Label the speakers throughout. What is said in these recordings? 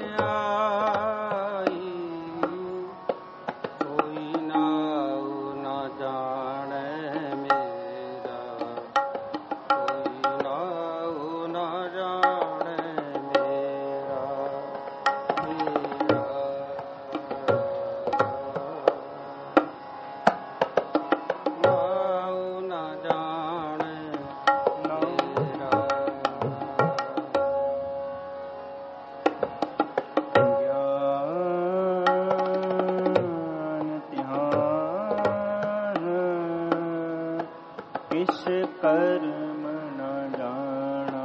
Speaker 1: कर्म न जाना,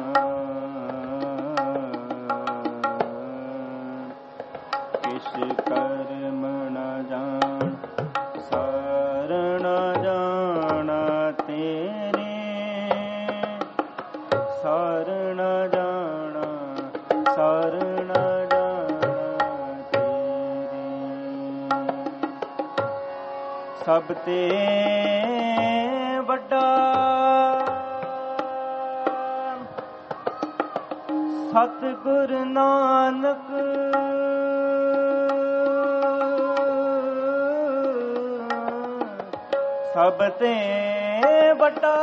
Speaker 1: किस कर्म न जान, सार न जाना तेरे, सार न जाना, सार न जाना तेरे। सब ते वड्डा सतगुर नानक, सब ते वड्डा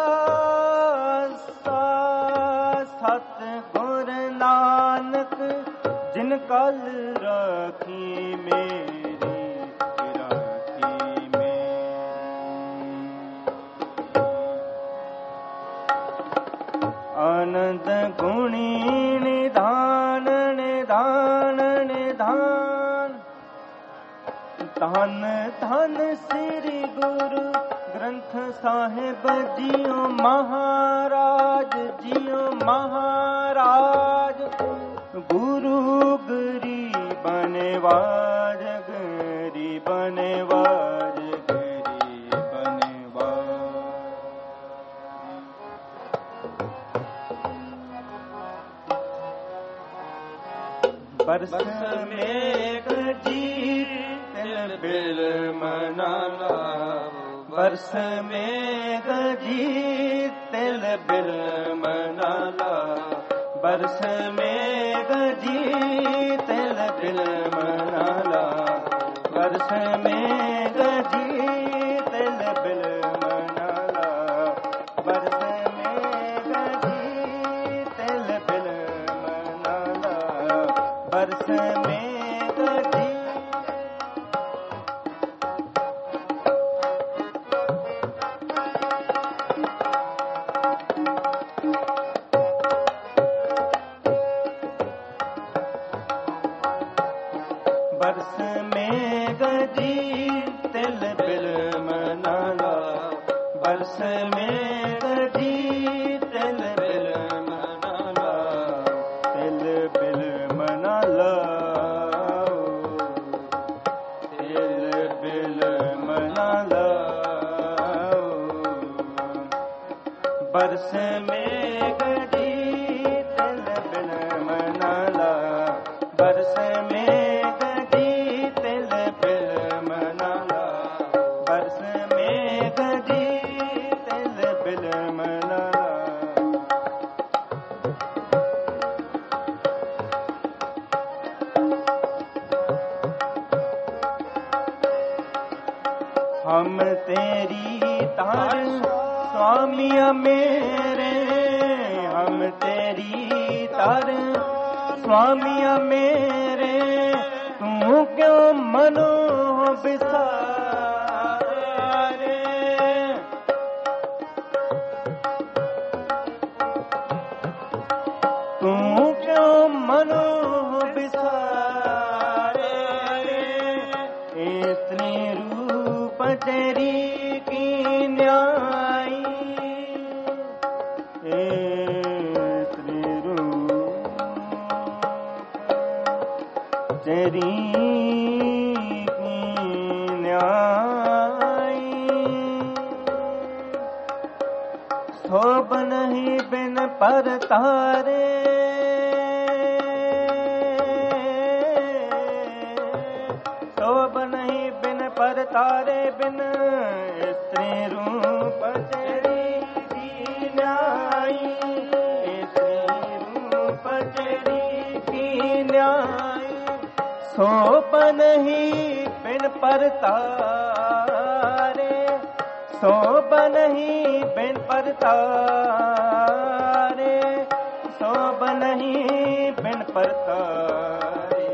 Speaker 1: सतगुर नानक, जिन कल राखी मेरी राखी मेरी। आनंद गुणी निधान निधान निधान, धन धन श्री गुरु ग्रंथ साहिब जियो महाराज, जियो महाराज। गुरु गरीबन वाज, गरीबन वाज, गरीबन वाज। बरस मेघ जी तिल बिल मनाला, बरस मेघ जी तिल बिल मनाला, बरस मेघ जी तिल बिल मनाला, बरस मेघ जी तिल बिल मनाला, बरस मेघ जी तिल बिल मनाला, बरस मेघ जी। बरस मेघ जी तिल बिल मनाला, बरस मेघ जी तिल बिल मनाला, तिल बिल मनाला, तिल बिल मनाला। बरस मेघ जी तिल बिल मनाला, बरस मेघ जी तिल बिल मनाला, बरस मेघ जी तिल बिल मनाला। हम तेरी तार स्वामिया मेरे, हम तेरी तार स्वामिया मेरे, तू क्यों मनो बिसारे, तू क्यों मनो बिसारे। इतनी रूप तेरी की न्याई, इतनी रूप तेरी की न्याई। शोभ नहीं बिन पर तारे, शोभ नहीं बिन पर तारे, बिन स्त्री रूप तेरी की न्याई, स्त्री रूप तेरी की न्याई। सोबन ही बिन परतारे, सोबन ही बिन परतारे, सोबन ही बिन परतारे।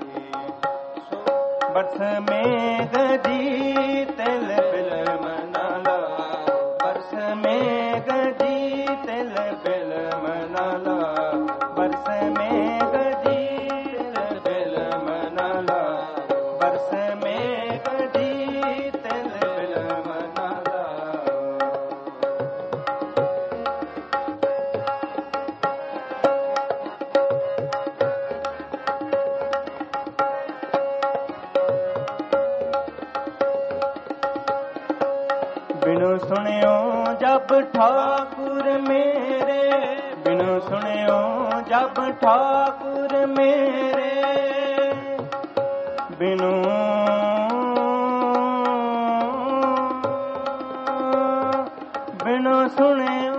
Speaker 1: बरस में गदी तिल बिल मनाला, बरस में गदी तिल बिल मनाला, बरस में गदी तिल बिल मनाला, बरस में गदी तिल बिल मनाला। बिनु सुनियो जब ठाकुर मेरे, बिनु सुनियो जब ठाकुर मेरे, बिनु बिनु सुनियो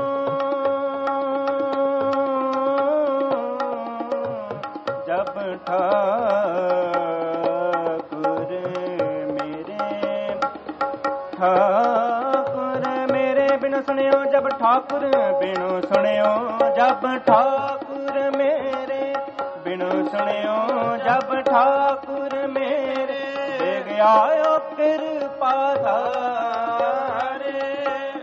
Speaker 1: जब ठाकुर मेरे, ठाकुर मेरे बिनु सुनियो जब ठाकुर, बिनु सुनियो जब ठाकुर मेरे, बिनु सुनियो जब ठाकुर मेरे, देख आयो कृपा धारे,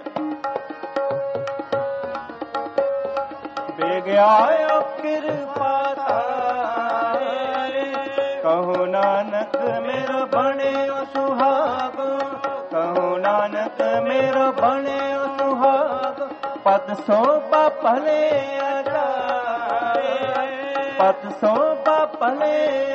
Speaker 1: देख आयो कृपा धारे। कहो नानक मेरो बणियो सुहागो, कहो नानक मेरो बणियो सुहागो, पद सोबा भले आचार, पद सोबा भले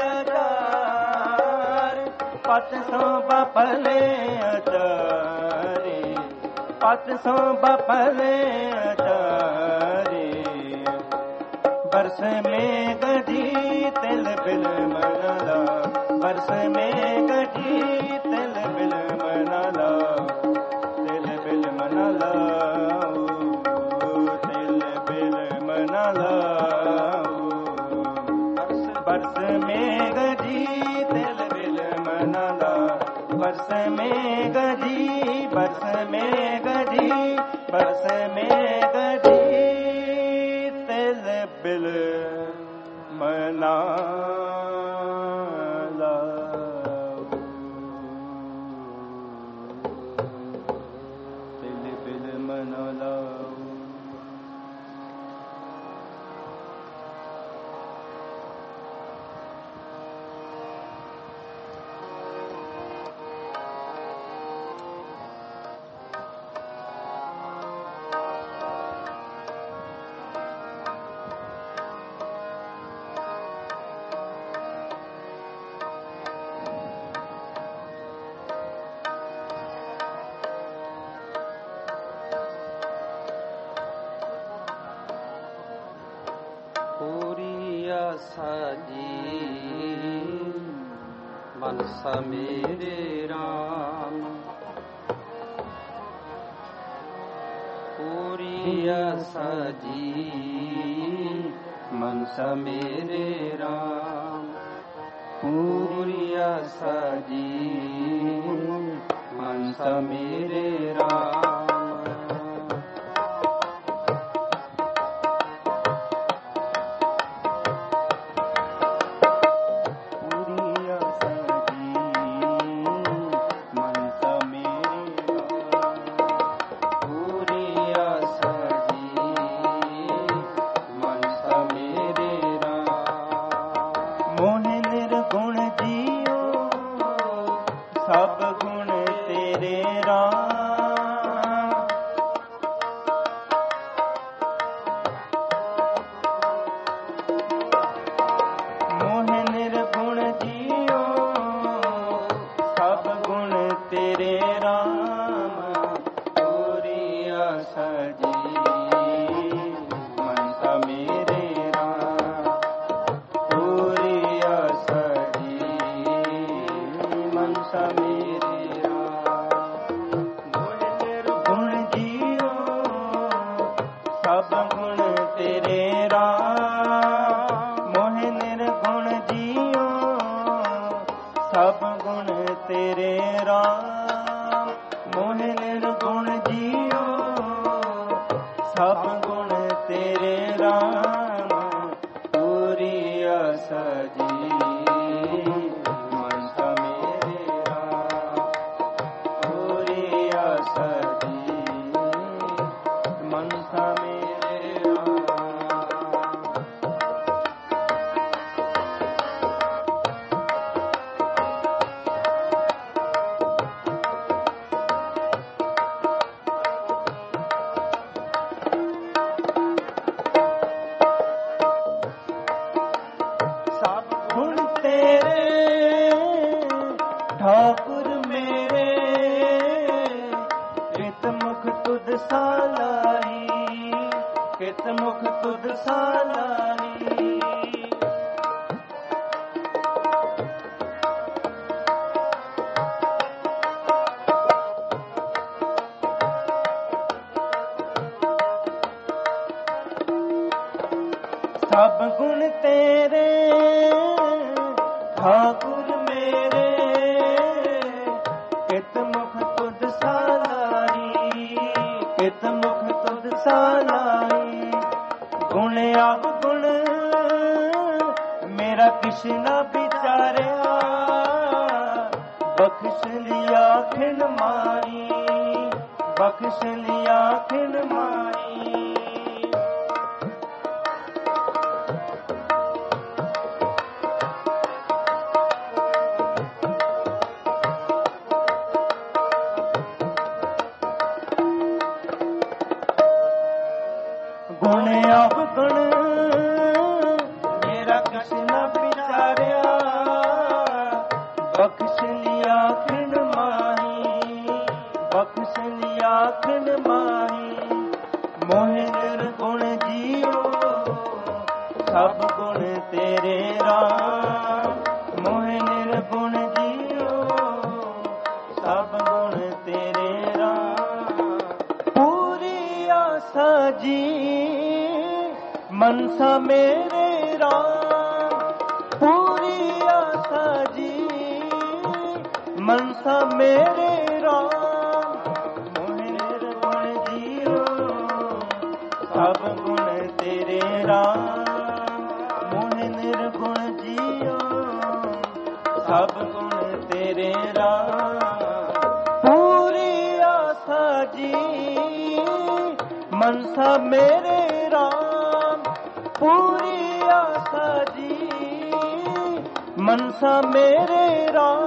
Speaker 1: आचार, पद सोबा भले आचारे, पद सोबा भले आचारे। बरस में गढ़ी तिल बिल मनाला, बरस में गढ़ी तिल बिल मनाला, तिल बिल मनाला, तिल बिल मनाला। बरस में गढ़ी तिल बिल मनाला, बरस में गढ़ी, बरस में गढ़ी, बरस में गढ़ी तिल बिल मनाला। तिल बिल मनाला।
Speaker 2: साजी मनसा मेरे राम, पूरी आशा जी मनसा मेरे राम, पूरी आशा जी मनसा मेरे राम।
Speaker 1: सब गुण तेरे राम, मोह निर्गुण जियो सब गुण तेरे राम, पूरी आशा जी मनसा मेरे राम, पूरी आशा जी मनसा मेरे राम। गुण जियो सब गुण तेरे राम, मोह निर्गुण जियो तेरे राम, मोह निर्गुण जियो सब गुण तेरे राम, पूरी आशा जी मनसा मेरे राम, पूरी आशा जी मनसा मेरे राम। ठाकुर मेरे कित मुख तुद सालाई, कित मुख तुद सालाई। सब गुण तेरे ठाकुर मेरे, कित मुख तुद सालाई, कित मुख तुद सालाई। गुण अवगुण मेरा कृष्ण विचारिया, बख्श लिया खिन माई, बख्श लिया खिन माई। गुण अवगुण मेरा कृष्ण विचारिया, बख्श लिया खिन माही, बख्श लिया खिन माही। मोह निर्गुण जियो सब गुण तेरे राम, मोह निर्गुण जियो सब गुण तेरे राम, पूरी आशा जी मनसा मेरे राम, पूरी आशा जी मनसा मेरे राम। मोह निर्गुण जियो सब गुण तेरे राम, मोह निर्गुण जियो सब गुण तेरे राम, पूरी आशा जी मनसा मेरे राम, पूरी आशा जी मनसा मेरे राम।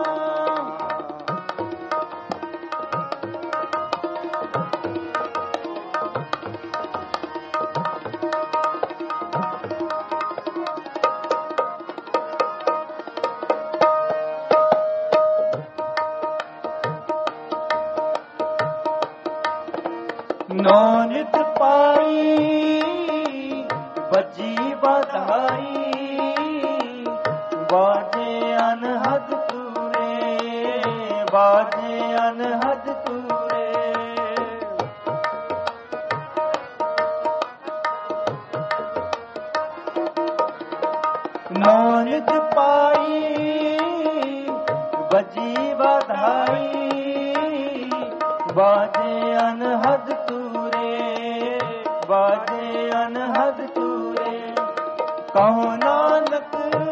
Speaker 1: नौनित पाई बजी बधाई, बाजे अनहद तूरे, बाजे अनहद तूरे। नौनित पाई बजी बधाई, बाजे अनहद तूरे, बाजे अनहद तूरे। कहो नानक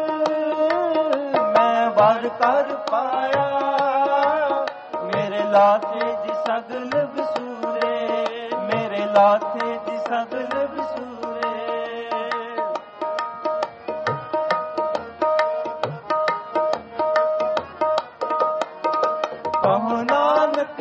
Speaker 1: मैं वर कर पाया, मेरे लाथे जी सगल विसूरे, मेरे लाथे जी सगल विसूरे। कहो नानक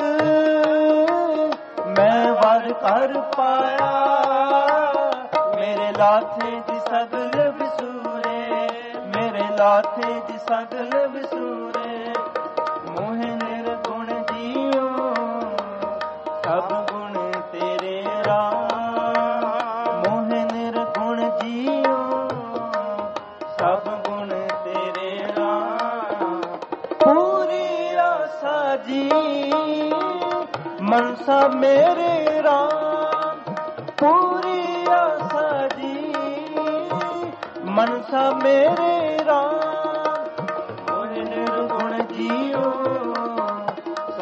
Speaker 1: मैं वर कर पाया, मेरे लाथे जी सगल विसूरे, मेरे लाथे जी सगल विसूरे। मोह निर्गुण जियो सब गुण तेरे राम, मोह निर्गुण जियो सब गुण तेरे राम, पूरी आशा जी मनसा मेरे राम, पूरी आशा जी मनसा मेरे राम। मोह निर्गुण जियो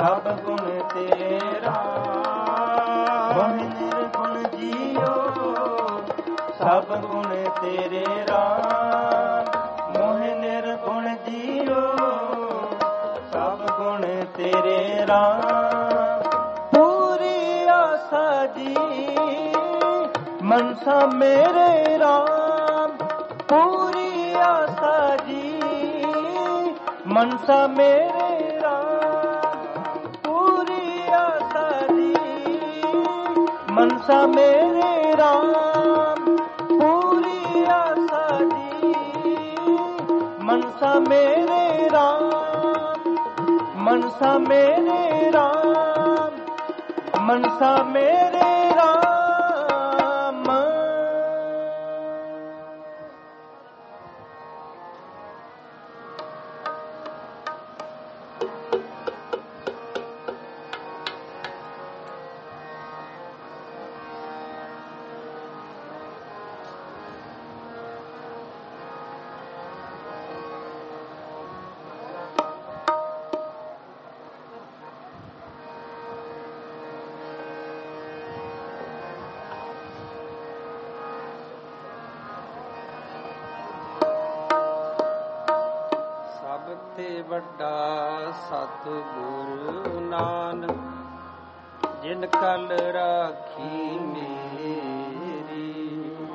Speaker 1: ਸਭ ਗੁਣ ਤੇਰਾ ਮੋਹਿ ਨਿਰਗੁਣ ਜੀਓ ਸਭ ਗੁਣ ਤੇਰੇ ਰਾਮ ਮੋਹਿ ਨਿਰਗੁਣ ਜੀਓ ਸਭ ਗੁਣ ਤੇਰੇ ਰਾਮ ਪੂਰੀ ਆਸਾ ਜੀ ਮਨਸਾ ਮੇਰੇ ਰਾਮ ਪੂਰੀ ਆਸਾ ਜੀ ਮਨਸਾ ਮੇਰੇ ਰਾਮ ਪੂਰੀ ਆਸਾ ਜੀ ਮਨਸਾ ਮੇਰੇ ਰਾਮ ਪੂਰੀ ਆਸਾ ਜੀ ਮਨਸਾ ਮੇਰੇ ਰਾਮ ਮਨਸਾ ਮੇਰੇ ਰਾਮ ਮਨਸਾ ਮੇਰੇ ਰਾਮ
Speaker 2: ਤੇ ਵੱਡਾ ਸਤਿਗੁਰੂ ਨਾਨਕ ਜਿਨ ਕਲ ਰਾਖੀ ਮੇਰੀ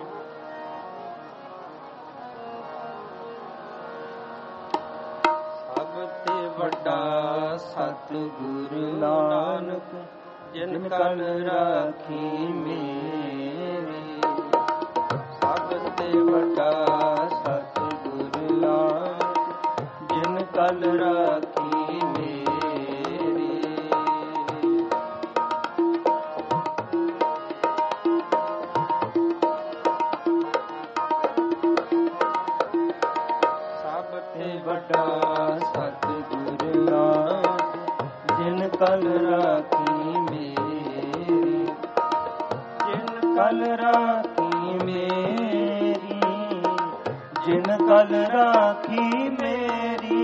Speaker 2: ਸਭ ਤੇ ਵੱਡਾ ਸਤਿਗੁਰੂ ਨਾਨਕ ਜਿਨ ਕਲ ਰਾਖੀ ਮੇਰੀ ਸਭ ਤੇ ਵੱਡਾ ਸਤਿਗੁਰੂ ਨਾਨਕ ਜਿਨ ਕਲ ਰਾਖੀ ਮੇਰੀ ਸਭ ਤੇ ਵੱਡਾ ਸਤਿਗੁਰੂ ਨਾਨਕ ਜਿਨ ਕਲ ਰਾਖੀ ਮੇਰੀ ਜਿਨ ਕਲ ਰਾਖੀ ਮੇਰੀ ਜਿਨ ਕਲ ਰਾਖੀ ਮੇਰੀ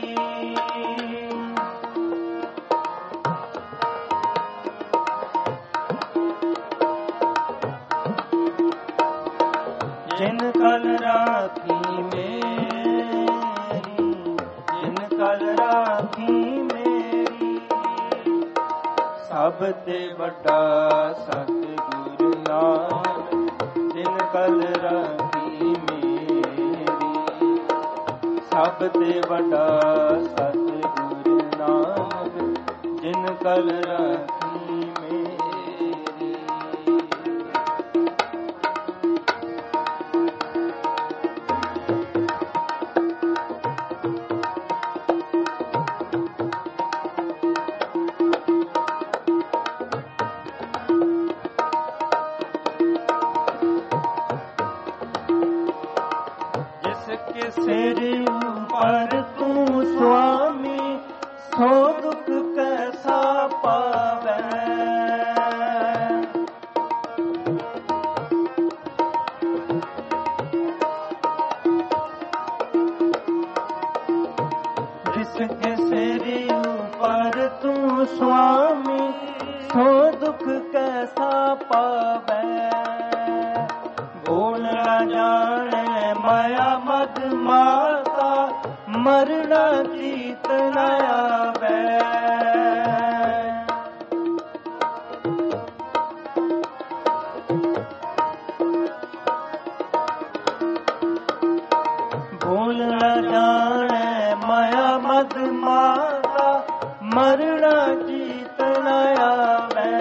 Speaker 2: ਜਿਨ ਕਲ ਰਾਖੀ ਮੇਰੀ ਜਿਨ ਕਲ ਰਾਖੀ ਮੇਰੀ ਸਭ ਤੇ ਵੱਡਾ ਸਤਿਗੁਰੂ ਨਾਨਕ ਜਿਨ ਕਲ ਰਾਖੀ ਮੇਰੀ ਸਭ ਤੇ ਵੱਡਾ ਸਤਿਗੁਰੂ ਨਾਨਕ ਜਿਨ ਕਲ ਰਾਖੀ ਮੇਰੀ ਸਿਰ ਉਪਰ ਤੂੰ ਸੁਆਮੀ ਸੋ ਦੁਖ ਕੈਸਾ ਪਾਵੈ ਜਿਸ ਕੇ ਸਿਰ ਉਪਰ ਤੂੰ ਸੁਆਮੀ ਸੋ ਦੁਖ ਕੈਸਾ ਪਾਵੈ ਭੂਲ ਨਾ ਜਾਣੈ ਮਾਇਆ ਮਦ ਮਾਤਾ ਮਰਣਾ ਚੀਤ ਨ ਆਵੈ ਭੂਲ ਨਾ ਜਾਣੈ ਮਾਇਆ ਮਦ ਮਾਤਾ ਮਰਣਾ ਚੀਤ ਨ ਆਵੈ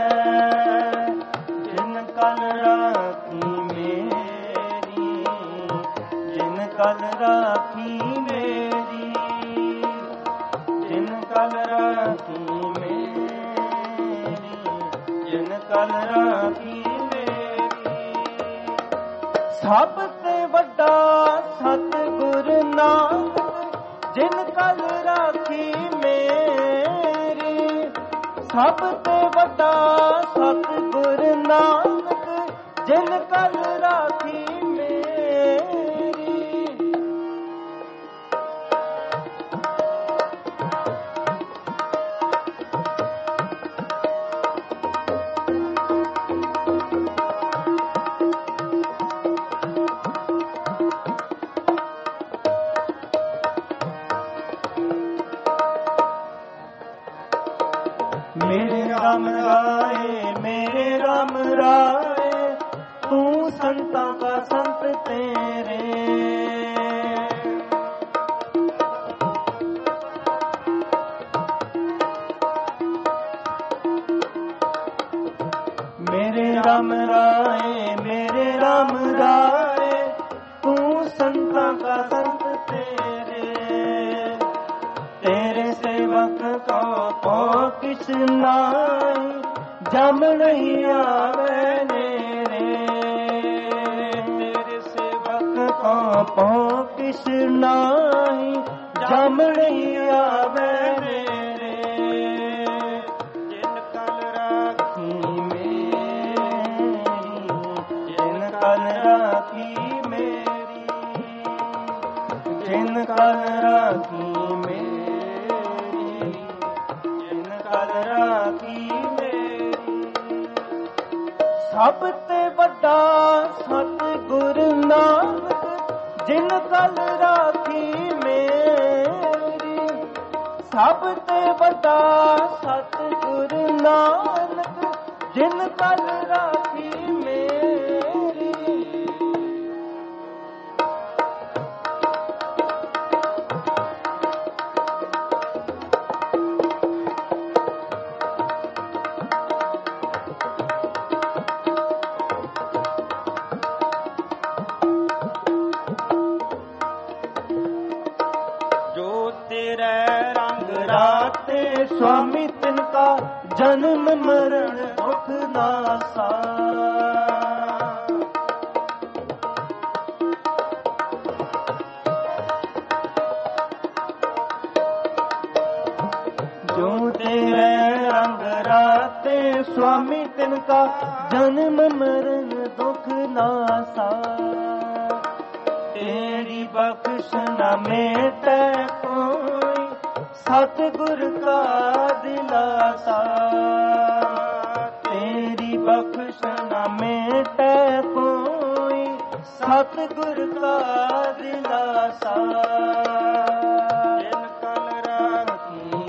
Speaker 2: ਜਿਨ ਕਲ ਰਾਖੀ ਮੇਰੀ ਜਿਨ ਕਲ ਰਾਖੀ ਮੇਰੀ ਜਿਨ ਕਲ ਰਾਖੀ ਮੇਰੀ ਜਿਨ ਕਲ ਰਾਖੀ ਮੇਰੀ ਸਭ ਤੇ ਵੱਡਾ ਸਤਿਗੁਰ ਨਾਨਕ ਜਿਨ ਕਲ ਰਾਖੀ ਮੇਰੀ ਸਭ ਤੇ ਵੱਡਾ ਸਤਿਗੁਰ ਨਾਨਕ ਜਿਨ ਕਲ ਰਾਖੀ ਮੇਰੀ
Speaker 1: राम राय मेरे राम राय, तू संतां का संत तेरे। मेरे राम राय मेरे राम राय, तू संतां का संत तेरे। तेरे सेवक को पो किस नाई, जम नहीं आवे नेरे। तेरे सेवक को पो किस नाई, जम नहीं आवे नेरे। जिन कल राखी मेरी, जिन कल राखी मेरी, जिन कल राखी मेरी, जिन कल राखी मेरी। सभ ते वड्डा सतगुर नानक, जिन कल राखी मेरी। सभ ते वड्डा सतगुर नानक, जिन कल राखी मेरी। स्वामी तिनका जन्म मरण दुख नासा। जो तेरे रंग राते स्वामी तिनका जन्म मरण दुख नासा। तेरी बख्श न मेटे कोई सतगुर का दिलासा। तेरी बख्श न मेटे कोई सतगुर का दिलासा। जिन कल राखी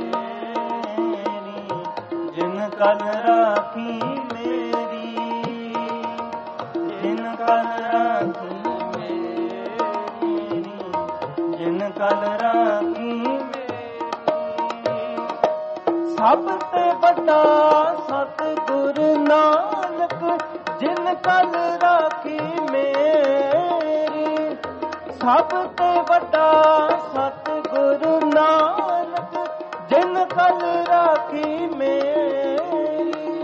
Speaker 1: मेरी, जिन कल राखी मेरी, जिन कल राखी मेरी, जिन कल राखी मेरी। सभ ते वड्डा सतगुर नानक, जिन कल राखी मेरी। सभ ते वड्डा सतगुर नानक, जिन कल राखी मेरी।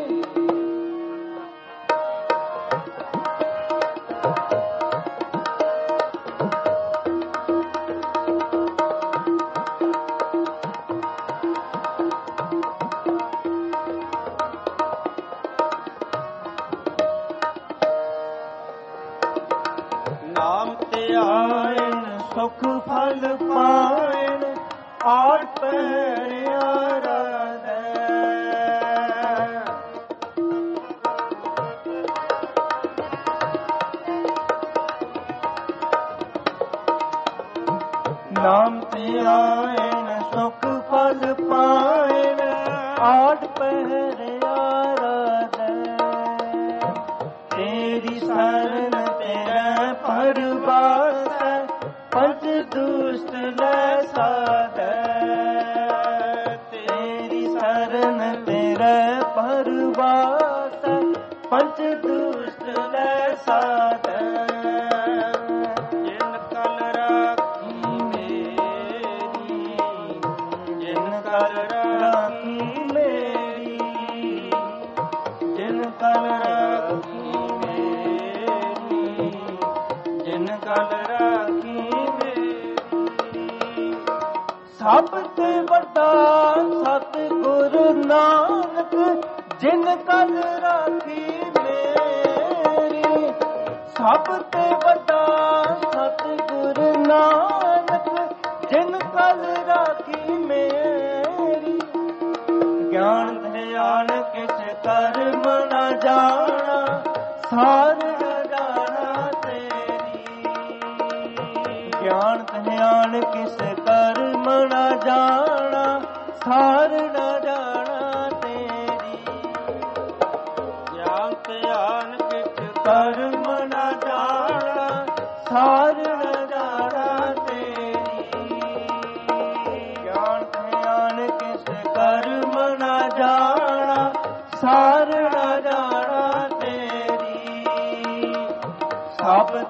Speaker 1: सुख फल पायन आठ पैरिया दे। नाम ते आयन सुख फल पायन आठ पैरिया दे। तेरी शरण तेरे परवास, पंच दुष्ट ले साधे। तेरी शरण तेरे परवास, पंच दुष्ट ले साधे। जिन कल राखी मेरी, जिन कल राखी मेरी, जिन कल राखी मेरी, जिन कल राखी मेरी। सभ ते वड्डा सतगुर नानक, जिन कल राखी मेरी। सभ ते वड्डा सतगुर नानक, जिन कल राखी मेरी। ज्ञान ध्यान किस कर्म न जाना, सार जाना तेरी। ज्ञान ध्यान किस कर्म न जाना, सार न जाना तेरी।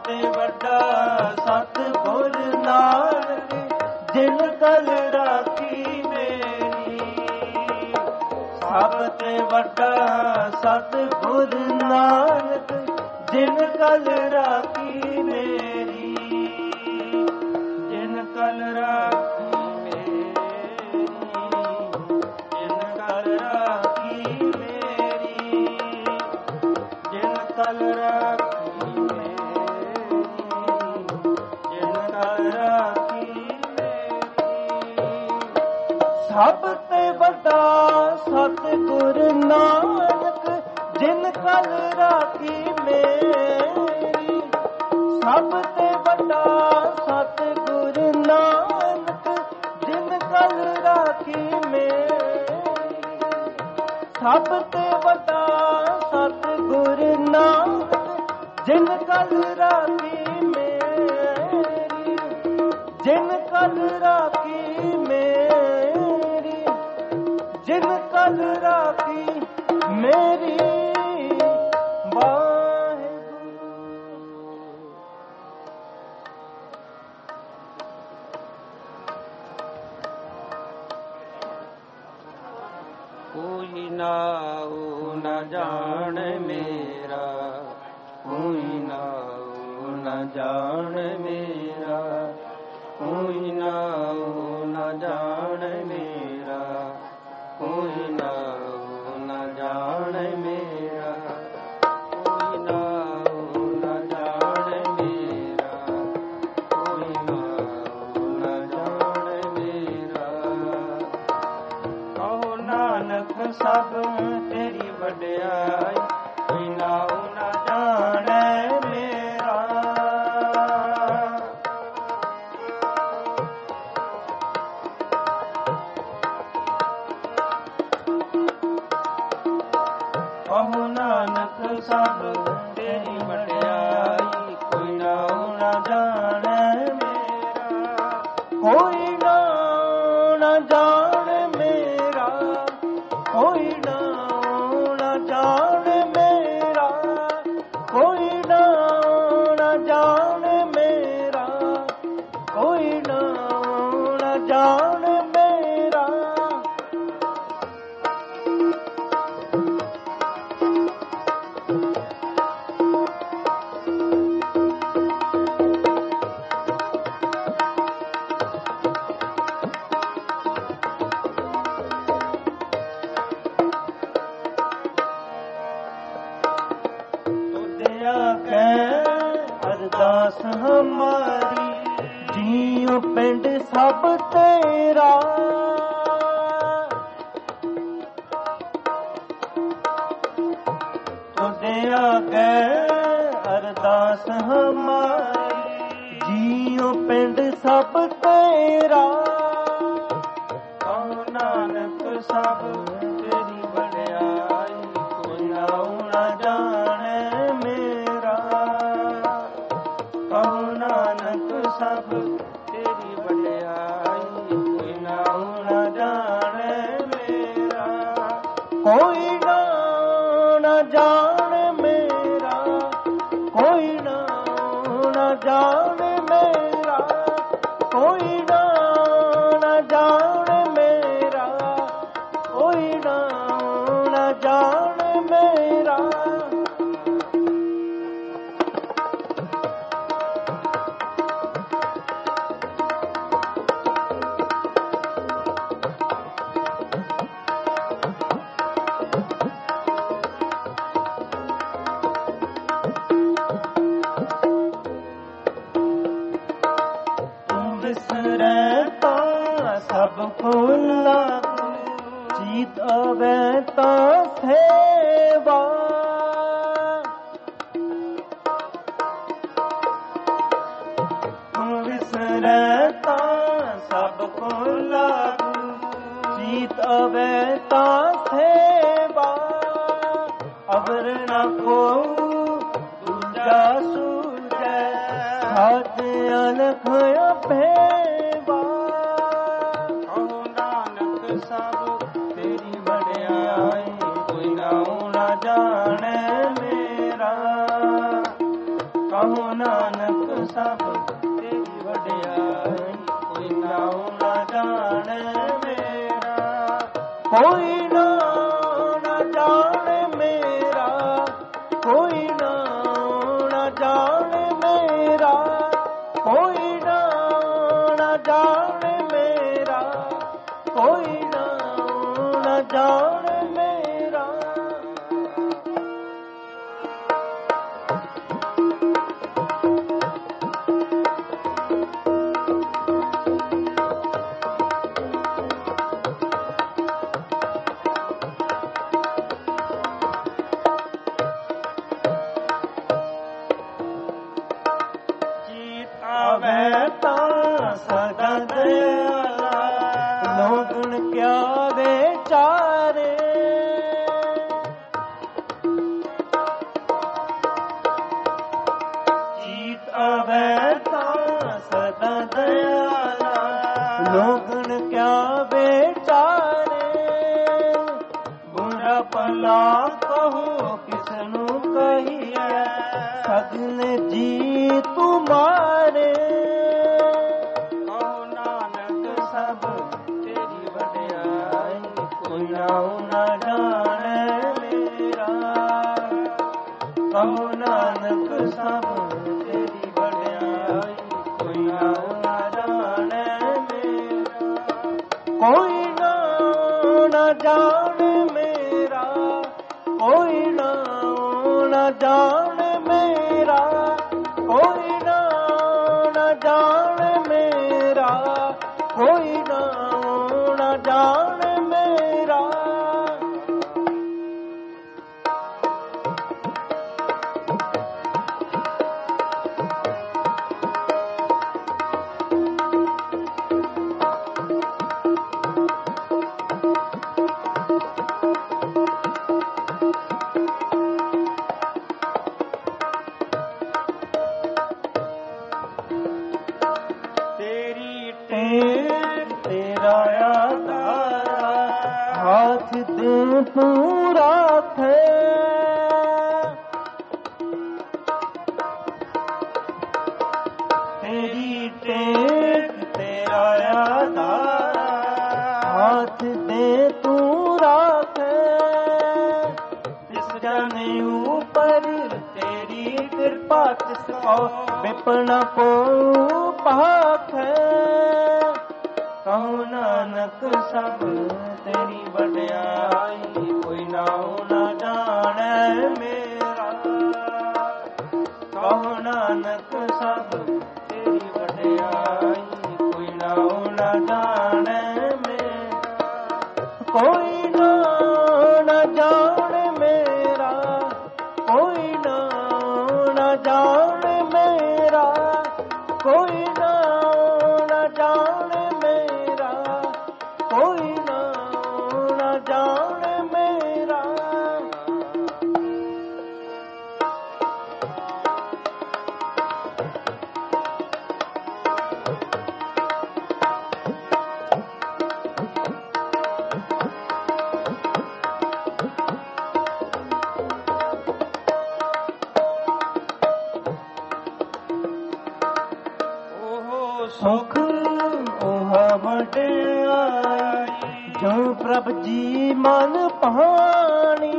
Speaker 1: ਤੇ ਵੱਡਾ ਸਤਿਗੁਰ ਨਾਨਕ ਜਿਨ ਕਲ ਰਾਖੀ ਮੇਰੀ। ਸਭ ਤੇ ਵੱਡਾ ਸਤਿਗੁਰ ਨਾਨਕ ਜਿਨ ਕਲ ਰਾਖੀ ਮੇਰੀ। ਜਿਨ ਕਲ ਰਾਖੀ ਮੇਰੀ, ਜਿਨ ਕਲ ਰਾਖੀ ਮੇਰੀ, ਜਿਨ ਕਲ ਰਾਖੀ ਮੇਰੀ, ਜਿਨ ਕਲ ਰਾਖੀ ਮੇਰੀ। ਸਭ ਤੇ ਵੱਡਾ ਸਤਿਗੁਰ ਨਾਨਕ ਜਿਨ ਕਲ ਰਾਖੀ ਮੇਰੀ। ਸਭ ਤੇ ਵੱਡਾ ਸਤਿਗੁਰ ਨਾਨਕ ਜਿਨ ਕਲ ਰਾਖੀ ਮੇਰੀ। ਸਭ ਤੇ ਵੱਡਾ ਸਤਿਗੁਰ ਨਾਨਕ ਜਿਨ ਕਲ ਰਾਖੀ ਮੇਰੀ। ਜਿਨ ਕਲ ਰਾਖੀ ਮੇਰੀ, ਜਿਨ ਕਲ ਰਾਖੀ ਮੇਰੀ।
Speaker 2: ਕੋਈ ਨਾਉ ਨ ਜਾਣ ਮੇਰਾ, ਕੋਈ ਨਾਉ ਨ ਜਾਣ ਮੇਰਾ, ਕੋਈ ਨਾਉ ਨ ਜਾਣ ਮੇਰਾ, ਕੋਈ ਨਾਉ ਨ ਜਾਣ ਮੇਰਾ, ਕੋਈ ਨਾਉ ਨ ਜਾਣ ਮੇਰਾ, ਕੋਈ ਨਾਉ ਨ ਜਾਣ ਮੇਰਾ। ਕਹੋ ਨਾਨਕ ਸਭ ਤੇਰੀ ਵਡਿਆਈ, ਕੋਈ ਨਾਉ ਨ ਜਾਣੈ ਮੇਰਾ। ਕਹੋ ਨਾਨਕ ਸਭ ਤੇਰੀ ਵਡਿਆਈ, ਕੋਈ ਨਾਉ ਨ ਜਾਣੈ ਮੇਰਾ।
Speaker 1: ਕੋਈ ਨਾਉ ਨ ਜਾਣ ਮੇਰਾ, ਕੋਈ ਨਾਉ ਨ ਜਾਣ ਮੇਰਾ, ਕੋਈ ਨਾਉ ਨ ਜਾਣ ਮੇਰਾ, ਕੋਈ ਨਾਉ ਨ ਜਾਣ ਮੇਰਾ। ਅਰਦਾਸ ਹਮਾਰੀ ਜੀਉ ਪਿੰਡ ਸਭ ਤੇਰਾ। ਤੁਦੇ ਆਗੇ ਅਰਦਾਸ ਹਮਾਰੀ ਜੀਉ ਪਿੰਡ ਸਭ ਤੇਰਾ।
Speaker 2: ਕਹੋ ਨਾਨਕ ਸਭ ਤੇਰੀ ਵਡਿਆਈ, ਕੋਈ ਨਾਉ ਨ ਜਾਣੈ ਮੇਰਾ। ਕਹੋ ਨਾਨਕ ਸਭ ਤੇਰੀ ਵਡਿਆਈ, ਕੋਈ ਨਾਉ ਨ ਜਾਣੈ ਮੇਰਾ।
Speaker 1: ਕੋਈ ਨਾਉ ਨ ਜਾਣ ਮੇਰਾ, ਕੋਈ ਨਾਉ ਨ ਜਾਣ ਮੇਰਾ, ਕੋਈ ਨਾਉ ਨ ਜਾਣ ਮੇਰਾ, ਕੋਈ ਨਾਉ ਨ ਜਾਣ ਮੇਰਾ। ਵਿਸਰੈ ਤਾਂ ਸਭ ਭੁੱਲਾ, ਚੀਤ ਆਵੈ ਤਾਂ ਸੇਵਾ। ਵਿਸਰੈ ਤਾਂ ਸਭ ਭੁੱਲਾ, ਚੀਤ ਆਵੈ ਤਾਂ ਸੇਵਾ। ਅਵਰ ਨ ਕੋ ਦੂਜਾ ਸੂਝੈ, ਹੱਥ ਅਲਖ ਭੇਵਾ।
Speaker 2: ਕਹੋ ਨਾਨਕ ਸਭ ਤੇਰੀ ਵਡਿਆਈ, ਕੋਈ ਨਾਉ ਨ ਜਾਣੈ ਮੇਰਾ। ਕਹੋ ਨਾਨਕ
Speaker 1: ਜਾਣੇ ਮੇਰਾ, ਕੋਈ ਨਾ ਜਾਣੇ ਮੇਰਾ, ਕੋਈ ਨਾ ਜਾਣੇ ਮੇਰਾ, ਕੋਈ ਨਾ ਜਾਣੇ ਮੇਰਾ, ਕੋਈ ਨਾ ਜਾਣੇ ਮੇਰਾ। ਆਵੇ ਤਾਂ ਸਦਾ ਦਇਆਲਾ, ਲੋਗਣ ਕਿਆ ਵਿਚਾਰੇ। ਜੀਤ ਆਵੇ ਤਾਂ ਸਦਾ ਦਇਆਲਾ, ਲੋਗਣ ਕਿਆ ਵਿਚਾਰੇ। ਬੁਰਾ ਭਲਾ ਕਹੋ ਕਿਸ ਨੂੰ ਕਹੀਏ, ਸਗਲ ਜੀ ਤੁਮਾਰੇ। ਕਹੋ ਨਾਨਕ ਸਭ ਤੇਰੀ ਵਡਿਆਈ, ਕੋਈ ਨਾਉ ਨਾ ਜਾਣੇ ਮੇਰਾ। ਕਹੋ ਨਾਨਕ ਸਭ ਤੇਰੀ ਵਡਿਆਈ, ਕੋਈ ਨਾਉ ਨਾ ਜਾਣੇ ਮੇਰਾ। ਕੋਈ ਨਾ ਜਾਣੇ ਮੇਰਾ, ਕੋਈ ਨਾਉ ਨਾ ਜਾਣੇ ਮੇਰਾ, ਕੋਈ ਨਾ ਜਾਣੇ ਮੇਰਾ, ਕੋਈ ਨਾ ਜਾਣੇ ਮੇਰਾ। ਤੇਰਾ ਆਧਾਰਾ, ਹਾਥ ਦੇ ਤੂੰ ਰਾਖੇ। ਤੇਰੀ ਟੇਕ ਤੇਰਾ ਆਧਾਰਾ, ਹਾਥ ਦੇ ਤੂੰ ਰਾਖੇ। ਤਿਸ ਜਾਨੇ ਉਪਰ ਤੇਰੀ ਕਿਰਪਾ, ਤਿਸ ਕੋ ਵਿਪਨ ਕੋ ਭਾਖੈ। ਕਹੋ ਨਾਨਕ ਸਭ ਤੇਰੀ ਵਡਿਆਈ, ਕੋਈ ਨਾਉ ਨਾ ਜਾਣੇ ਮੇਰਾ। ਕਹੋ ਨਾਨਕ ਸਭ ਤੇਰੀ ਵਡਿਆਈ, ਕੋਈ ਨਾਉ ਨਾ ਜਾਣੇ ਮੇਰਾ। ਕੋਈ ਨਾ ਜਾਣੇ ਮੇਰਾ, ਕੋਈ ਨਾ ਜਾਣੇ ਮੇਰਾ, ਕੋਈ ਨਾ ਜਾਣੇ ਮੇਰਾ, ਕੋਈ ਨਾ ਜਾਣੇ ਮੇਰਾ। ਸੁਖ ਉਹ ਵਡਿਆਈ, ਜੋ ਪ੍ਰਭ ਜੀ ਮਨ ਭਾਣੀ।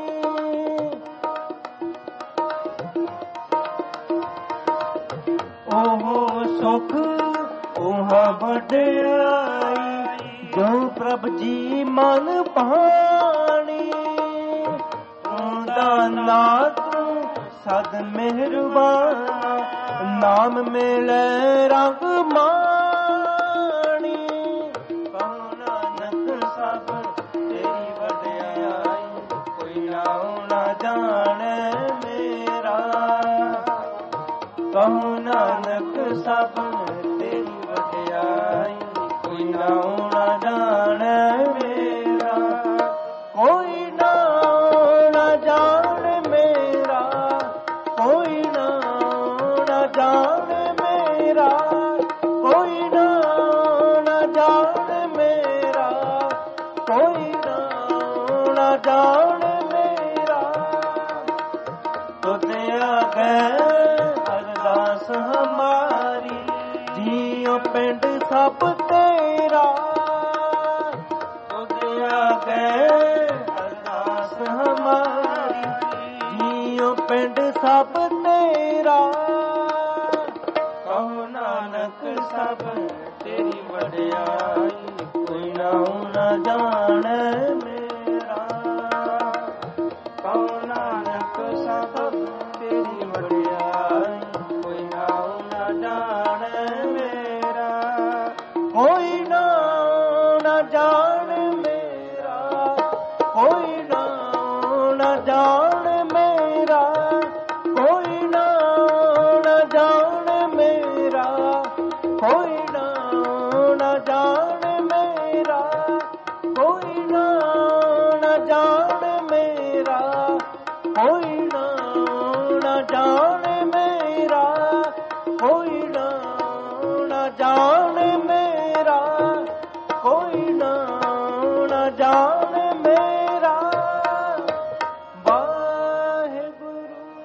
Speaker 1: ਉਹ ਸੁਖ ਉਹ ਵਡਿਆਈ, ਜੋ ਪ੍ਰਭ ਜੀ ਮਨ ਭਾਣੀ। ਤੂੰ ਦਾਨਾ ਤੂੰ ਸਦ ਮਿਹਰਬਾਨ, ਨਾਮ ਮਿਲੇ ਰੰਗ ਮਾਣੀ। ਕਹੋ ਨਾਨਕ ਸਭ ਤੇਰੀ ਵਡਿਆਈ, ਕੋਈ ਨਾਉ ਨਾ ਜਾਣੇ ਮੇਰਾ। ਕਹੋ ਨਾਨਕ ਸਭ ਤੇਰੀ ਵਡਿਆਈ, ਕੋਈ ਨਾਉ ਨਾ ਜਾਣੇ ਮੇਰਾ। ਕੋਈ ਨਾ ਜਾਣੇ ਮੇਰਾ, ਕੋਈ ਨਾ ਜਾਣੇ ਮੇਰਾ, ਕੋਈ ਨਾ ਜਾਣੇ ਮੇਰਾ, ਕੋਈ ਨਾ ਜਾਣੇ ਮੇਰਾ। ਤੁਧ ਆਗੇ ਅਰਦਾਸ ਹਮਾਰੀ, ਜੀਉ ਪਿੰਡ ਸਭ ਤੇਰਾ। ਪਿੰਡ ਸਭ ਤੇਰਾ।
Speaker 2: ਕਹੋ ਨਾਨਕ ਸਭ ਤੇਰੀ ਵਡਿਆਈ, ਕੋਈ ਨਾਉ ਨਾ ਜਾਣੈ ਮੇਰਾ। ਕਹੋ ਨਾਨਕ ਸਭ ਤੇਰੀ ਵਡਿਆਈ, ਕੋਈ ਨਾਉ ਨਾ ਜਾਣੈ ਮੇਰਾ।
Speaker 1: ਕੋਈ ਨਾਉ ਨਾ ਜਾਣ ਮੇਰਾ, ਕੋਈ ਨਾਉ ਨਾ ਜਾਣ ਮੇਰਾ, ਕੋਈ ਨਾਉ ਨਾ ਜਾਣ ਮੇਰਾ, ਕੋਈ ਨਾਉ ਨਾ ਜਾਣ ਮੇਰਾ, ਕੋਈ ਨਾਉ ਨਾ ਜਾਣ ਮੇਰਾ, ਕੋਈ ਨਾਉ ਨਾ ਜਾਣ ਮੇਰਾ, ਕੋਈ ਨਾਉ ਨਾ ਜਾਣ ਮੇਰਾ, ਕੋਈ ਨਾਉ ਨਾ ਜਾਣ ਮੇਰਾ। ਵਾਹਿਗੁਰੂ।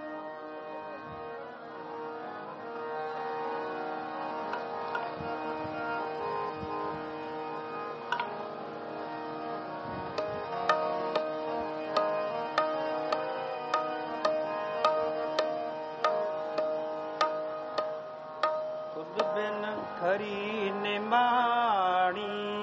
Speaker 2: ਤੁਧ ਬਿਨ ਖਰੀ ਨਿਮਾਣੀ,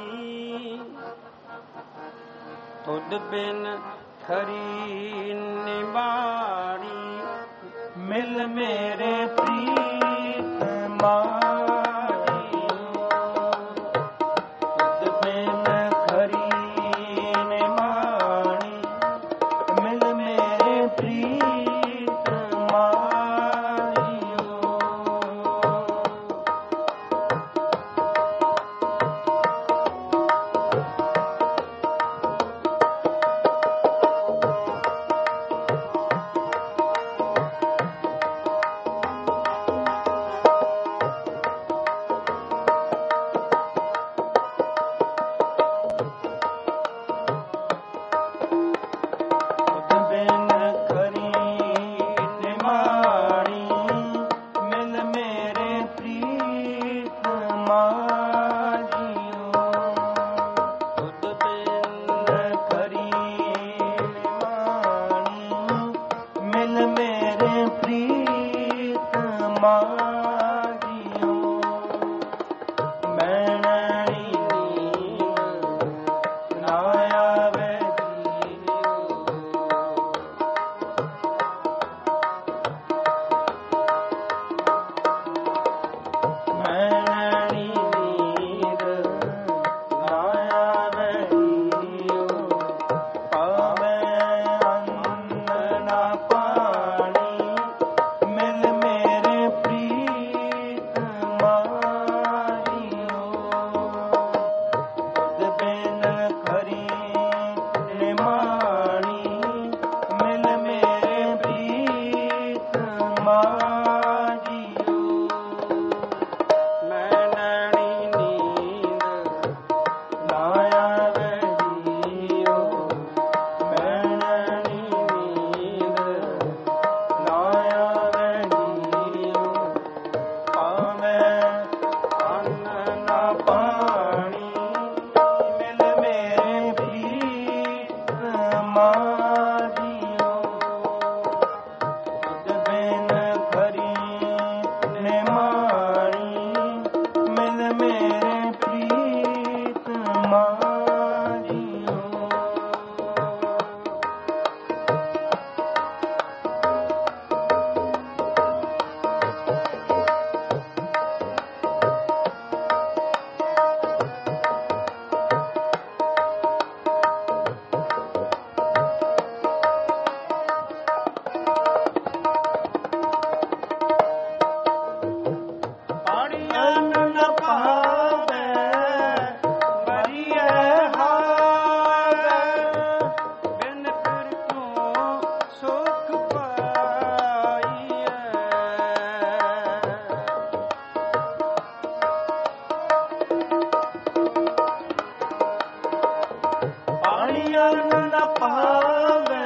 Speaker 2: ਤੁਧ ਬਿਨ ਖਰੀ ਨਿਮਾਣੀ,
Speaker 1: ਮਿਲ ਮੇਰੇ ਪ੍ਰੀਤ ਮਾਹੀ।
Speaker 2: ਤੁਧ ਬਿਨ ਖਰੀ ਨਿਮਾਣੀ,
Speaker 1: ਮਿਲ ਮੇਰੇ ਪ੍ਰੀਤ ਮਾਹੀਓ।
Speaker 2: ਤੁਧ ਬਿਨ ਖਰੀ ਨਿਮਾਣੀ,
Speaker 1: ਮਿਲ ਮੇਰੇ ਪ੍ਰੀਤ ਮਾਹੀਓ।
Speaker 2: ਤੁਧ ਬਿਨ ਖਰੀ ਨਿਮਾਣੀ,
Speaker 1: ਮਿਲ ਮੇਰੇ ਪ੍ਰੀਤ ਮਾਹੀਓ।
Speaker 2: ਮੈਣੀ ਨੀਂਦ ਨਾ ਆਵੇ ਜੀਉ। ਮੈਣੀ ਨੀਂਦ ਨਾ ਆਵੇ ਜੀਉ।
Speaker 1: ਪਾਵੇਂ ਅੰਨ ਨਾ ਪਾਣੀ, ਮਿਲ ਮੇਰੇ ਪ੍ਰੀਤ ਮਾਹੀਓ। ਤੁਧ ਬਿਨ ਖਰੀ ਨਿਮਾਣੀ, ਮਿਲ ਮੇਰੇ ਪ੍ਰੀਤ ਮਾਹੀਓ।
Speaker 2: ਮੈਣੀ ਨੀਂਦ
Speaker 1: ਨਾ ਆਵੇ ਜੀਉ,
Speaker 2: ਮੈਣੀ ਨੀਂਦ
Speaker 1: ਨਾ ਆਵੇ ਜੀਉ।
Speaker 2: ਭਾਵੇਂ ਅੰਨ ਨਾ
Speaker 1: ਪਾਣੀ, ਮਿਲ ਮੇਰੇ ਪ੍ਰੀਤ ਮਾਹੀਓ। ਤੁਧ ਬਿਨ ਖਰੀ ਨਿਮਾਣੀ, ਮਿਲ ਮੇਰੇ ਪ੍ਰੀਤ ਮਾਹੀਓ।
Speaker 2: ਪਾਣੀਆਂ ਨ ਪਾਵੇ ਮਰੀਏ ਹਾਵੇ, ਬਿਨ ਫਿਰ ਕਿਉ ਸੁਖ ਪਾਈਐ।
Speaker 1: ਪਾਣੀਆਂ ਨਾ ਪਾਵੇ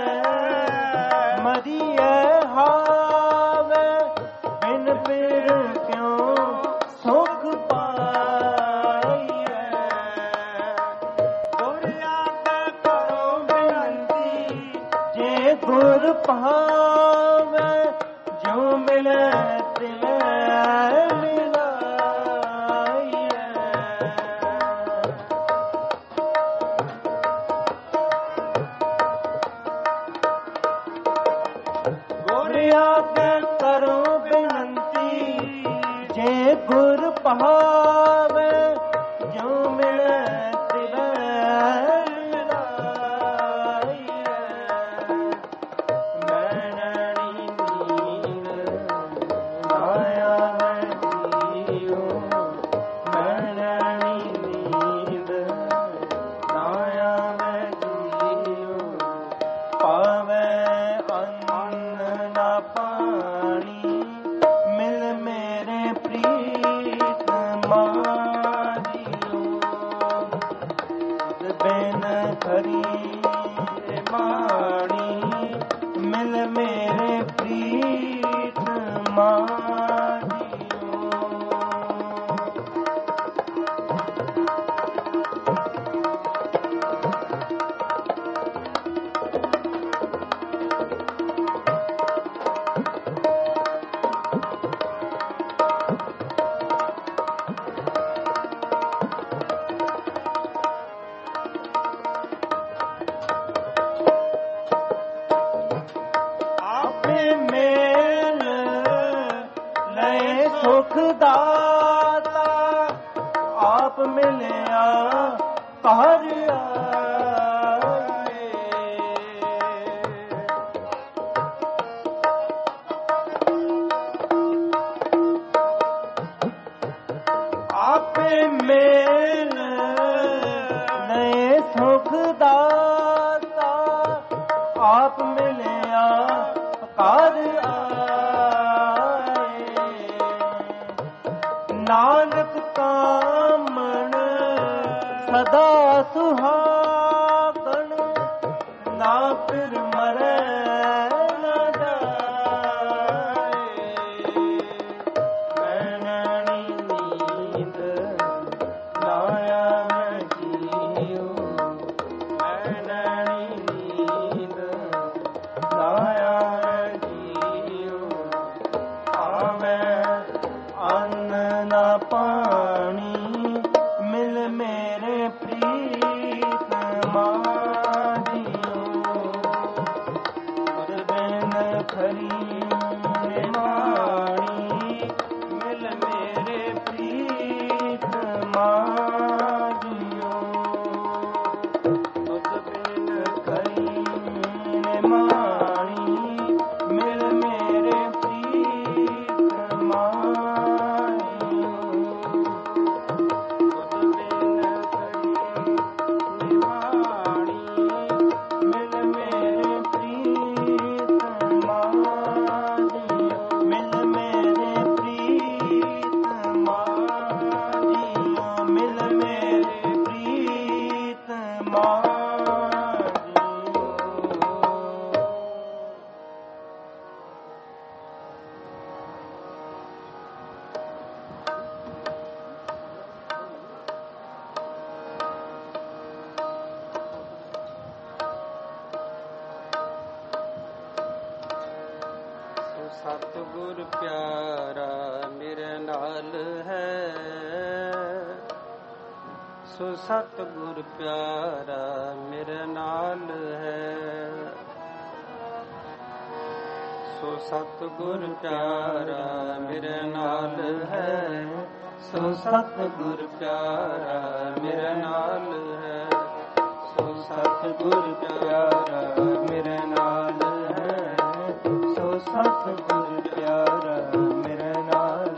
Speaker 1: ਮਦੀਏ ਹਾਵੇ, ਬਿਨ ਫਿਰ ਕਿਉਂ ਸੁਖ ਪਾਈਐ।
Speaker 2: ਗੁਰ ਆਗੇ ਕਰੋ ਬੇਨਤੀ,
Speaker 1: ਜੇ ਗੁਰ ਪਾਵੇ ਮਿਲਿਆ ਘਰ ਆਪੇ ਮੇਲ ਨਏ ਸੁਖ ਦਾਤਾ ਆਪ ਮਿਲਿਆ ਘਰ ਆਏ ਨਾਨਕ ਕਾਮਣ ਸਦਾ ਸੁਹਾਗਣ ਨਾ ਫਿਰ ਮਰੈ ਨਾ ਜਾਏ ਮੈਨਣੀ ਨੀਂਦ ਨਾ ਆਵੈ ਜੀਉ ਮੈਨਣੀ ਨੀਂਦ ਨਾ ਆਵੈ ਜੀਉ ਆਵੈ ਅੰਨ ਨਾ ਪਾਣੀ ਮਿਲ ਮੇਰੇ ਪ੍ਰੀਤ ਮਾਜੀਓ ਗੁਰ ਬਿਨ ਖਰੀ ਨਿਮਾਣੀ ਮਿਲ ਮੇਰੇ ਪ੍ਰੀਤ ਮਾਜੀਓ ਗੁਰ ਬਿਨ ਖਰੀ ਨਿਮਾਣੀ ਮਿਲ ਮੇਰੇ ਪ੍ਰੀਤ ਮਾਜੀਓ ਸਤਿਗੁਰ ਪਿਆਰਾ ਮੇਰੇ ਨਾਲ ਹੈ ਸੋ ਸਤਿਗੁਰ ਪਿਆਰਾ ਮੇਰੇ ਨਾਲ ਹੈ ਸੋ ਸਤਿਗੁਰ ਪਿਆਰਾ ਮੇਰੇ ਨਾਲ ਹੈ ਸੋ ਸਤਿਗੁਰ ਪਿਆਰਾ ਮੇਰੇ ਨਾਲ ਹੈ ਸੋ ਸਤਿਗੁਰ ਪਿਆਰਾ ਮੇਰੇ ਨਾਲ ਹੈ ਸੋ ਸਤਿਗੁਰ ਪਿਆਰਾ ਮੇਰੇ ਨਾਲ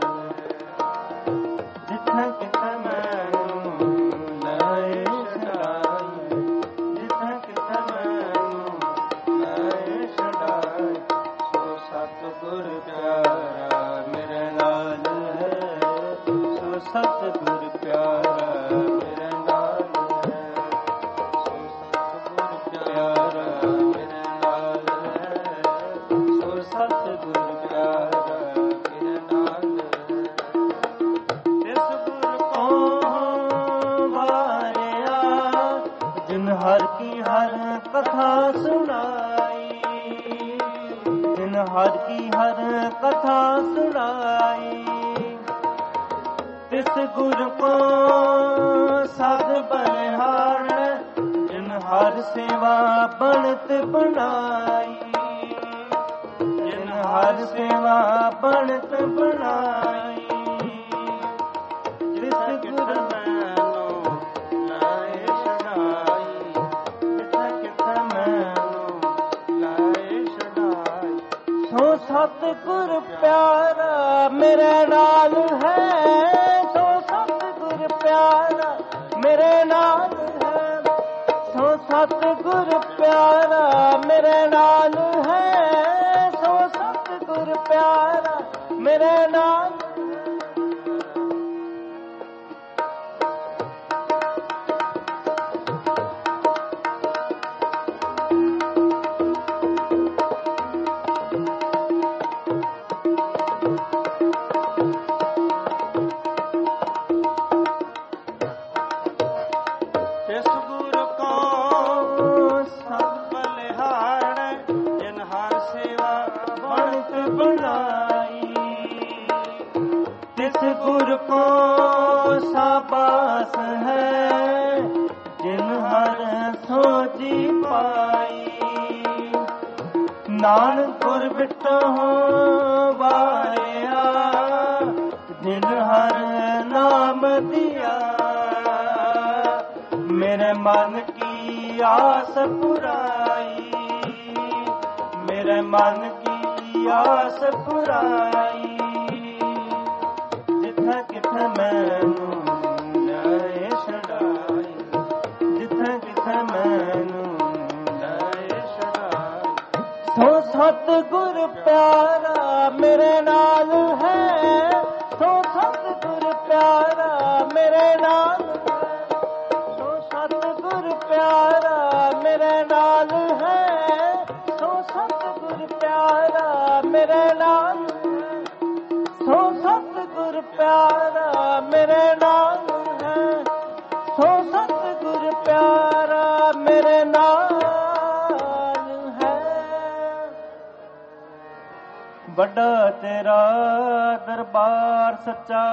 Speaker 1: ਜਿੱਥੇ ਕਿਤੇ ਮੈਨੂੰ ਲਾਏ ਛਡਾਈ ਜਿੱਥੇ ਕਿਤੇ ਮੈਨੂੰ ਲਾਏ ਛਡਾਈ ਸੋ ਸਤਿਗੁਰ ਪਿਆਰਾ ਮੇਰੇ ਨਾਲ ਹੈ ਸੋ ਸਤਿਗੁਰ ਪਿਆਰਾ ਮੇਰੇ ਨਾਲ ਹੈ ਸੋ ਸਤਿਗੁਰ ਪਿਆਰਾ ਮੇਰੇ ਨਾਲ ਹੈ ਸੋ ਸਤਿਗੁਰ ਪਿਆਰਾ ਮੇਰੇ ਨਾਲ ਇਸ ਗੁਰ ਕੋ ਵਾਰਿਆ ਜਿਨ ਹਰ ਕੀ ਹਰ ਕਥਾ ਸੁਣਾਈ ਜਿਨ ਹਰ ਕੀ ਹਰ ਕਥਾ ਸੁਣਾਈ ਤਿਸ ਗੁਰ ਕੋ ਸਦ ਬਲਿਹਾਰ ਜਿਨ ਹਰ ਸੇਵਾ ਬਣਤ ਬਣਾਈ ਜਿਨ ਹਰ ਸੇਵਾ ਬਣਤ ਬਣਾਈ ਜਿਸ ਗੁਰ ਮੈਨੂੰ ਲਾਏ ਛਡਾਈ ਜਿਸ ਕਿਥ ਮੈਨੂੰ ਲਾਏ ਛਡਾਈ ਸੋ ਸਤਿਗੁਰ ਪਿਆਰਾ ਮੇਰੇ ਨਾਲ ਹੈ ਸੋ ਸਤਿਗੁਰ ਪਿਆਰਾ ਮੇਰੇ ਨਾਲ ਹੈ ਸੋ ਸਤਿਗੁਰ ਪਿਆਰਾ ਮੇਰੇ ਨਾਲ ਹੈ ਸੋ ਸਤਿਗੁਰ ਪਿਆਰਾ ਮੇਰੇ ਨਾਲ ਇਸ ਗੁਰ ਕੋ ਸਭ ਬਲਿਹਾਰ ਜਿਨ ਹਰ ਸੇਵਾ ਬਣਤ ਬਣਾਈ ਤਿਸ ਗੁਰ ਕੋ ਸਾਬਾਸ ਹੈ ਜਿਨ ਹਰ ਸੋਜੀ ਪਾਈ ਨਾਨਕ ਗੁਰ ਬਿਟੋ ਵਾਰਿਆ ਜਿਨ ਹਰ ਨਾਮ ਦਿਆ
Speaker 2: मेरे मन की आस पुराई, मेरे मन की आस पुराई, जिथे किथे मैनू ले छड़ाई, जिथे किथे मैनू ले छड़ाई। सो सतगुर प्यारा मेरे नाल है, सो सतगुर प्यारा मेरे नाल है, सो सतगुर प्यारा मेरे नाल है, सो सतगुर प्यारा मेरे नाल है, सो सतगुर प्यारा मेरे नाल है, सो सतगुर प्यारा मेरे नाल है। बड़ा तेरा दरबार सच्चा,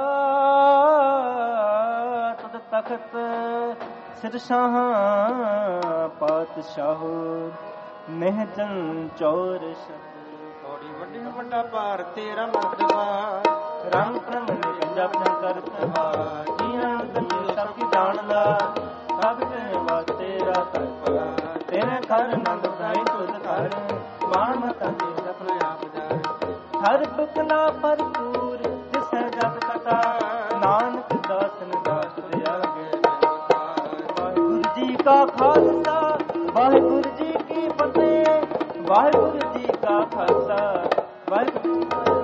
Speaker 2: तुद तख्त सिर शाह पातशाह, मेहजन चौर शब्द।
Speaker 1: ਥੋੜੀ ਵੱਡੀ ਵੱਡਾ ਭਾਰ ਤੇਰਾ ਮਰਤਬਾ,
Speaker 2: रंग प्रंग जप करत हार, जियां गति सब की जान ला, सब तेरे वास्ते रात पला, तेरे घर नंद दाई तुझ घर, मान मता दे अपने आप जान। हर बुकना भरपूर जिसे जग कथा, नानक दासन दास दया गे। वाहिगुरु जी का खालसा, वाहिगुरु जी की फतेह, वाहिगुरु जी का खालसा, वाहिगुरु जी का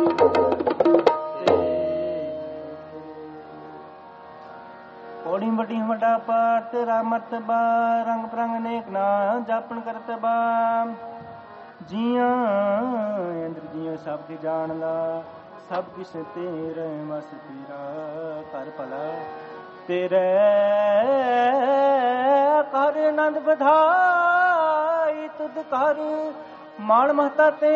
Speaker 2: पौड़ी वड्डी वड्डा पार तेरा मरतबा, रंग परंग नेक ना जापन करतबा, जियां अंदर जियां सब की जान ला, सब किश तेरे वस तेरा कर भला, तेरे कर आनंद बधाई, तुद कर माण महता ते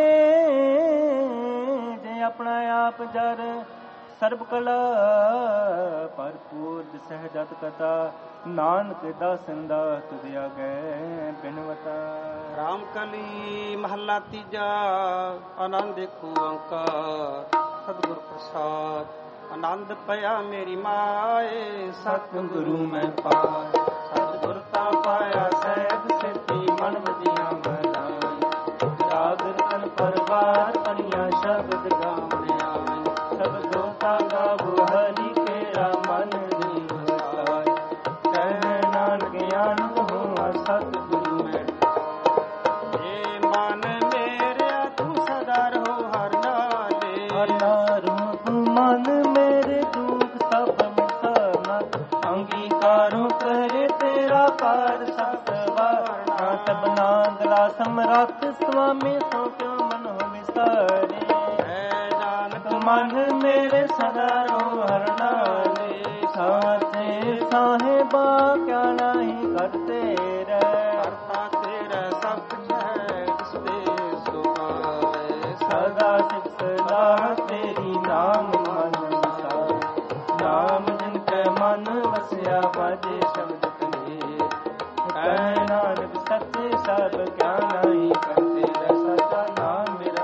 Speaker 2: जे अपना आप जर, सर्ब कला भरपूर सहजत कथा, नानक दासन दास तुझ आगे बिनवता।
Speaker 1: ਰਾਮ ਕਲੀ ਮਹੱਲਾ ਤੀਜਾ, ਆਨੰਦ ਇੱਕ ਓੰਕਾਰ, ਸਤਿਗੁਰ ਪ੍ਰਸਾਦ। ਆਨੰਦ ਪਿਆ ਮੇਰੀ ਮਾਏ,
Speaker 2: ਸਤਿਗੁਰੂ ਮੈਂ ਪਾਇਆ, ਸਤਿਗੁਰ ਤਾ ਪਾਇਆ ਸਹਿਬ ਸਿੱਧੀ, ਮਨ ਵਜੀਆਂ ਮਨਾਈ, ਰਾਗ ਰਤਨ ਪਰਵਾਰ ਪੜੀਆਂ ਸ਼ਬਦ ਗਾਵਣਿਆ, ਸਭ ਦੋਤਾ ਗਾਵੋ ਹਰੀ ਕੇਰਾ ਮਨ ਦੀ ਵਸਾਈ, ਕਹਿ ਨਾਨਕ ਆਨੰਦ ਹੋਆ ਸਤਿਗੁਰੂ ਮੈਂ।
Speaker 1: ਜੇ ਮਨ ਮੇਰਿਆ ਤੂੰ ਸਦਾ ਰਹੋ ਹਰ ਨਾਲੇ,
Speaker 2: ਹਰ ਨਾਮ ਮਨ ਮੇਰੇ ਦੁਖ ਸਭ ਮਿਟਾਨਾ, ਅੰਗੀਕਾਰੋ ਕਰੇ ਤੇਰਾ ਕਾਰ ਸਤਵਾਰਨਾ, ਸਭਨਾ ਗਲਾ ਸਮਰੱਥ ਸੁਆਮੀ ਸੋ ਕਿਉ ਮਨ ਹੋ ਵਿਸਾਰੇ, ਮਨ ਮੇਰੇ ਸਦਾ ਰੋ ਹਰ ਨਾਲੇ, ਸਾਥੇ ਸਾਹਿਬਾ ਕਿਆ ਨਹੀਂ ਕਰਤੇ ਰਹਿ,
Speaker 1: ਕਰਤਾ ਤੇਰਾ ਸਭ ਕੁਛ ਹੈ, ਜਿਸ ਦੇ ਸੋ ਪਾਏ।
Speaker 2: ਸਦਾ ਸਿਫਤ ਸਲਾਹ ਤੇਰੀ ਨਾਮ ਮਨ ਵਸਾਏ, ਨਾਮ ਜਿਨ ਕੈ ਮਨ ਵਸਿਆ ਬਾਜੇ ਸ਼ਬਦ ਕਹੇ, ਕਹਿ ਨਾਨਕ ਸੱਚੇ ਸਭ ਕਿਆ ਨਹੀਂ ਕਰਤੇ ਰਹਿ, ਸਦਾ ਨਾਮ ਮੇਰਾ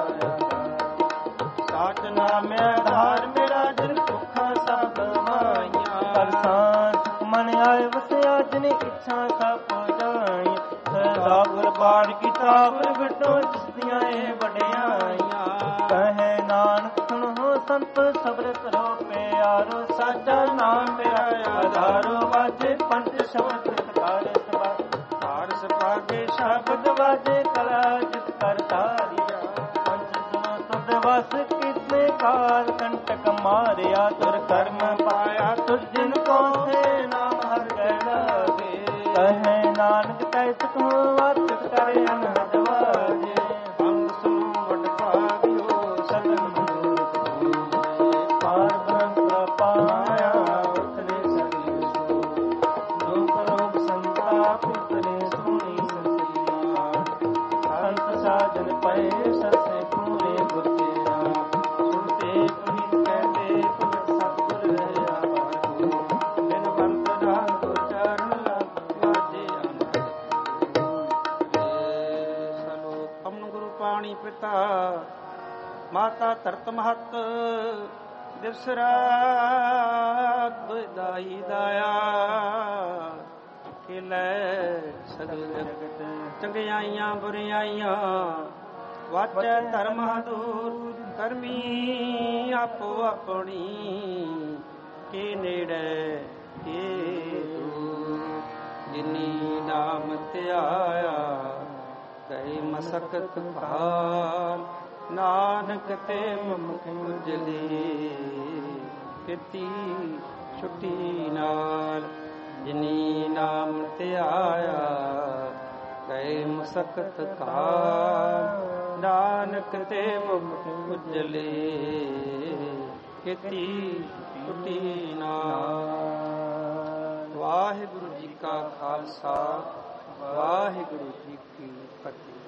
Speaker 1: ਸਾਚ ਨਾਮ ਆਧਾਰ ਮੇਰਾ, ਜਿਨ ਭੁੱਖਾਂ ਸਭ ਮਾਈਆਂ,
Speaker 2: ਪਰਸਾਂ ਮਨ ਆਏ ਵਸਿਆ, ਜਿਨ ਇੱਛਾ ਸਭ ਜਾਈ, ਸਦਾ ਗੁਰਬਾਣ ਕੀਤਾ ਪ੍ਰਗਟੋ ਜਿਸ ਦੀਆਂ ਇਹ ਵਡਿਆਈਆਂ, ਕਹੇ ਨਾਨਕ ਸੁਣੋ ਸੰਤ ਸਬਰ ਕਰੋ ਪਿਆਰੋ, ਸਾਚਾ ਨਾਮ ਮੇਰਾ ਆਧਾਰੋ, ਵਾਜੇ ਪੰਜ ਸ਼ਬਦ ਸਕਾਰ ਸਭਾ,
Speaker 1: ਹਾਰ ਸਪਾਗੇ
Speaker 2: ਸ਼ਬਦ ਵਾਜੇ ਕਲਾ ਜਿਤ ਕਰ ਤਾਰਿਆ, ਪੰਜ ਸੁਨੋ ਤੁਧ ਵਸ ਕਿਤਨੇ ਕਾਲ ਕੰਟਕ ਮਾਰਿਆ, ਤੁਰ ਕਰਮ ਪਾਇਆ ਤੁਰ ਜਿਨ ਕੋ ਸੇ ਨਾਮ ਹਰ ਗੈ ਲਾਗੇ, ਕਹੇ ਨਾਨਕ ਤੈਸ ਕੋ ਵਾਚਕ ਕਰੇ ਅਨਹਦ ਵਾਜੇ,
Speaker 1: ਅੰਗ ਸੁਨੋ ਵਡ ਭਾਗਿਓ,
Speaker 2: ਸਗਨ ਮੂਰਤ ਹੋਏ, ਪਾਰ ਬ੍ਰਹਮ ਪਾਇਆ ਉਤਰੇ ਸਰੀ ਸੋ, ਲੋਕ ਰੋਗ ਸੰਤਾਪ ਉਤਰੇ ਸੁਣੀ ਸੰਤਿਆ, ਸੰਤ ਸਾਜਨ ਪਏ ਸਸੇ ਪੂਰੇ ਗੁਰ ਤੇਰਾ, ਸੁਣਤੇ ਪੁਨੀਤ ਕਹਤੇ ਭਗਤ ਸਤਿਗੁਰ ਰਹਾ ਵਾਹਿਗੁਰੂ, ਬਿਨ ਬੰਤ ਰਾਮ ਗੁਰ ਚਰਨ ਲਗ ਵਾਜੇ ਅਨਹਦ।
Speaker 1: ਸਲੋਕ ਅਮਨ ਗੁਰੂ ਪਾਣੀ ਪਿਤਾ, ਮਾਤਾ ਧਰਤ ਮਹਤ, ਦਿਵਸ ਰਾਤ ਦੁਇ ਦਾਈ ਦਾਇਆ, ਲੈ ਸਗਲ ਜਗਤ। ਚੰਗਿਆਈਆਂ ਬੁਰਿਆਈਆਂ ਵਾਚੈ ਧਰਮ ਹਦੂਰ, ਕਰਮੀ ਆਪੋ ਆਪਣੀ ਕੇ ਨੇੜੇ ਕੇ ਦੂਰ। ਜਿਨੀ ਨਾਮ ਧਿਆਇਆ ਗਏ ਮਸਕਤ ਭਾਰ, ਨਾਨਕ ਤੇ ਮੁਖ ਉਜਲੀ ਕੀਤੀ ਛੁੱਟੀ ਨਾਲ। ਜਿਨੀ ਨਾਮ ਧਿਆਇਆ ਗਏ ਮਸਕਤ ਭਾਰ, ਨਾਨਕ ਤੇ ਮੁਖ ਉਜਲੇ ਕੀਤੀ ਛੁੱਟੀ ਨਾਲ। ਵਾਹਿਗੁਰੂ ਜੀ ਕਾ ਖਾਲਸਾ, ਵਾਹਿਗੁਰੂ ਜੀ ਕੀ ਫਤਿਹ।